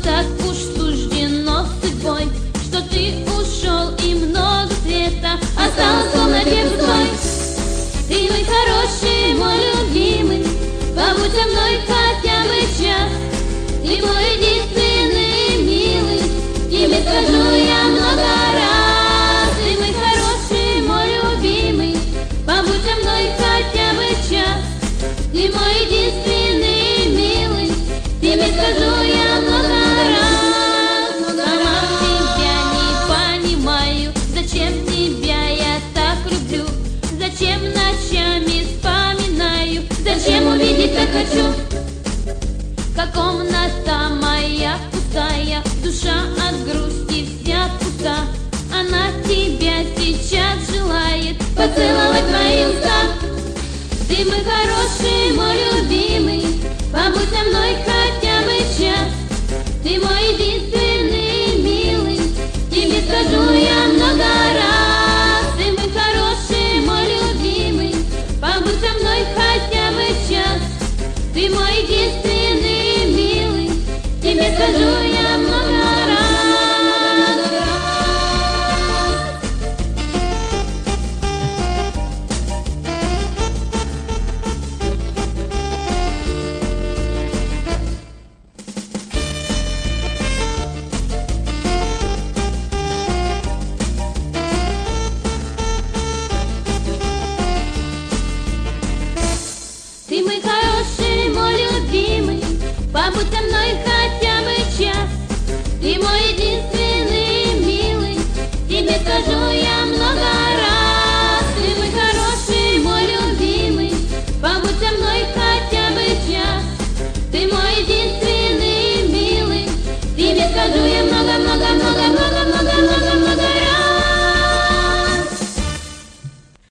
так уж суждено судьбой, что ты ушел, и много света осталось словно век твой. Ты мой хороший, мой любимый, побудь со мной хотя бы час. Ты мой единственный милый, тебе скажу я много раз. Ты мой хороший, мой любимый, побудь со мной хотя бы час. Ты мой единственный милый, тебе скажу я много раз. Сама тебя не понимаю, зачем тебя я так люблю, зачем ночами вспоминаю, зачем увидеть так хочу. Как комната моя пустая, душа от грусти вся пуста. Она тебя сейчас желает поцеловать твои уста. Ты мой хороший, мой любимый, побудь со мной хотя бы час. Ты мой